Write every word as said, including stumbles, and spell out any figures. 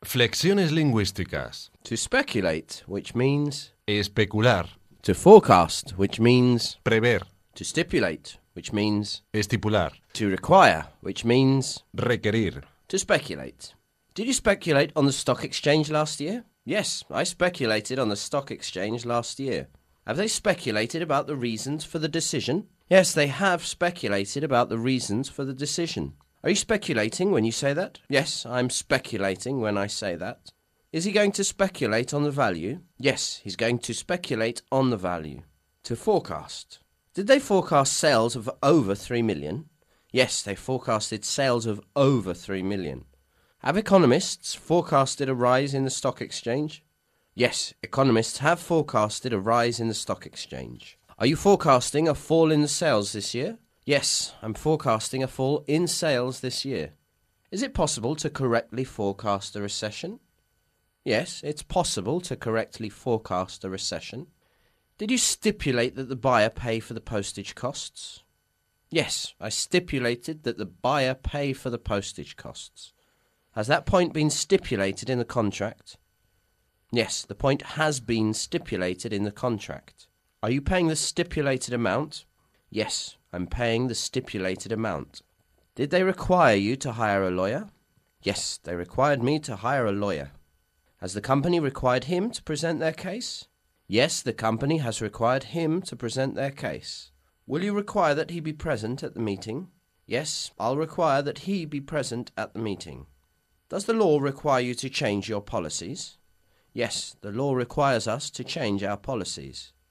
Flexiones lingüísticas. To speculate, which means Especular. to forecast, which means Prever. to stipulate, which means Estipular. to require, which means Requerir. to speculate. Did you speculate on the stock exchange last year? Yes, I speculated on the stock exchange last year. Have they speculated about the reasons for the decision? Yes, they have speculated about the reasons for the decision. Are you speculating when you say that? Yes, I'm speculating when I say that. Is he going to speculate on the value? Yes, he's going to speculate on the value. To forecast. Did they forecast sales of over three million? Yes, they forecasted sales of over three million. Have economists forecasted a rise in the stock exchange? Yes, economists have forecasted a rise in the stock exchange. Are you forecasting a fall in the sales this year? Yes, I'm forecasting a fall in sales this year. Is it possible to correctly forecast a recession? Yes, it's possible to correctly forecast a recession. Did you stipulate that the buyer pay for the postage costs? Yes, I stipulated that the buyer pay for the postage costs. Has that point been stipulated in the contract? Yes, the point has been stipulated in the contract. Are you paying the stipulated amount? Yes, I'm paying the stipulated amount. Did they require you to hire a lawyer? Yes, they required me to hire a lawyer. Has the company required him to present their case? Yes, the company has required him to present their case. Will you require that he be present at the meeting? Yes, I'll require that he be present at the meeting. Does the law require you to change your policies? Yes, the law requires us to change our policies.